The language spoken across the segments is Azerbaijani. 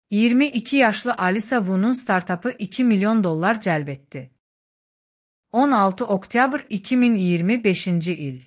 22 yaşlı Alisa Wu'nun startupı $2 milyon cəlb etdi. 16 oktyabr 2025 il.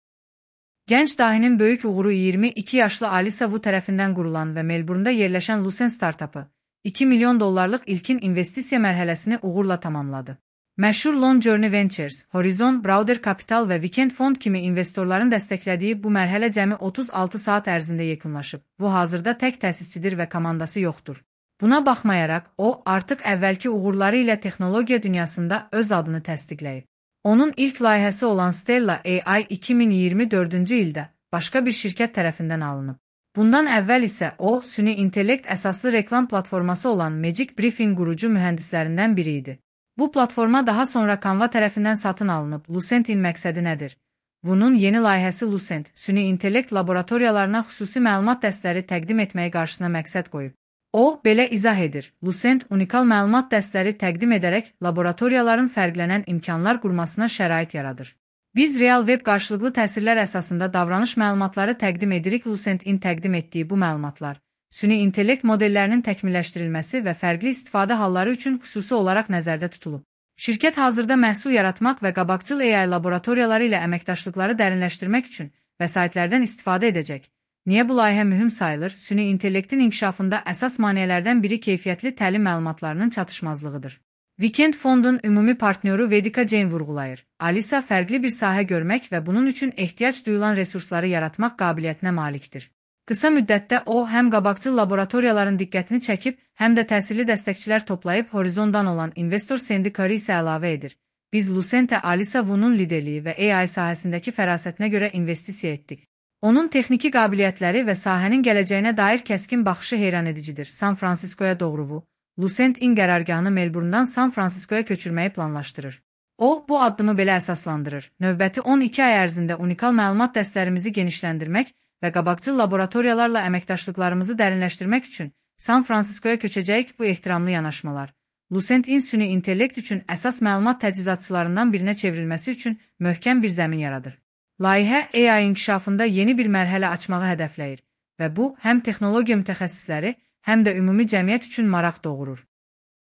Gənc dahinin böyük uğuru 22 yaşlı Alisa Wu tərəfindən qurulan və Melbourne'da yerləşən Lucent startupı $2 milyon ilkin investisiya mərhələsini uğurla tamamladı. Məşhur Long Journey Ventures, Horizon, Browder Capital və Weekend Fund kimi investorların dəstəklədiyi bu mərhələ cəmi 36 saat ərzində yekunlaşıb. Bu hazırda tək təsisçidir və komandası yoxdur. Buna baxmayaraq, o artıq əvvəlki uğurları ilə texnologiya dünyasında öz adını təsdiqləyib. Onun ilk layihəsi olan Stella AI 2024-cü ildə başqa bir şirkət tərəfindən alınıb. Bundan əvvəl isə o, süni intellekt əsaslı reklam platforması olan Magic Briefing qurucu mühəndislərindən biri idi. Bu platforma daha sonra Canva tərəfindən satın alınıb. Lucent'in məqsədi nədir? Bunun yeni layihəsi Lucent, süni intellekt laboratoriyalarına xüsusi məlumat dəstləri təqdim etməyi qarşısına məqsəd qoyub. O, belə izah edir. Lucent unikal məlumat dəstləri təqdim edərək laboratoriyaların fərqlənən imkanlar qurmasına şərait yaradır. Biz real web qarşılıqlı təsirlər əsasında davranış məlumatları təqdim edirik. Lucent'in təqdim etdiyi bu məlumatlar süni intellekt modellərinin təkmilləşdirilməsi və fərqli istifadə halları üçün xüsusi olaraq nəzərdə tutulub. Şirkət hazırda məhsul yaratmaq və qabaqcıl AI laboratoriyaları ilə əməkdaşlıqları dərinləşdirmək üçün vəsaitlərdən istifadə edəcək. Niyə bu layihə mühüm sayılır? Süni intellektin inkişafında əsas maneələrdən biri keyfiyyətli təlim məlumatlarının çatışmazlığıdır. Weekend Fund'un ümumi partnyoru Vedika Jain vurğulayır. Alisa fərqli bir sahə görmək və bunun üçün ehtiyac duyulan resursları yaratmaq qabiliyyətinə malikdir. Qısa müddətdə o, həm qabaqcıl laboratoriyaların diqqətini çəkib, həm də təsirli dəstəkçilər toplayıb Horizon'dan olan investor Sandy Curry isə əlavə edir. Biz Lucent'ə Alisa Wu'nun liderliyi və AI sahəsindəki fərasətinə görə investisiya etdik. Onun texniki qabiliyyətləri və sahənin gələcəyinə dair kəskin baxışı heyran edicidir. San Franciscoya doğru Lucent'in qərargahını Melbourne'dan San Franciscoya köçürməyi planlaşdırır. O, bu addımı belə əsaslandırır. Növbəti 12 ay ərzində unikal məlumat dəstlərimizi genişləndirmək və qabaqcıl laboratoriyalarla əməkdaşlıqlarımızı dərinləşdirmək üçün San Franciscoya köçəcəyik. Bu ehtiramlı yanaşmalar Lucent'in süni intellekt üçün əsas məlumat təchizatçılarından birinə çevrilməsi üçün möhkəm bir zəmin yaradır. Layihə AI inkişafında yeni bir mərhələ açmağı hədəfləyir və bu, həm texnologiya mütəxəssisləri, həm də ümumi cəmiyyət üçün maraq doğurur.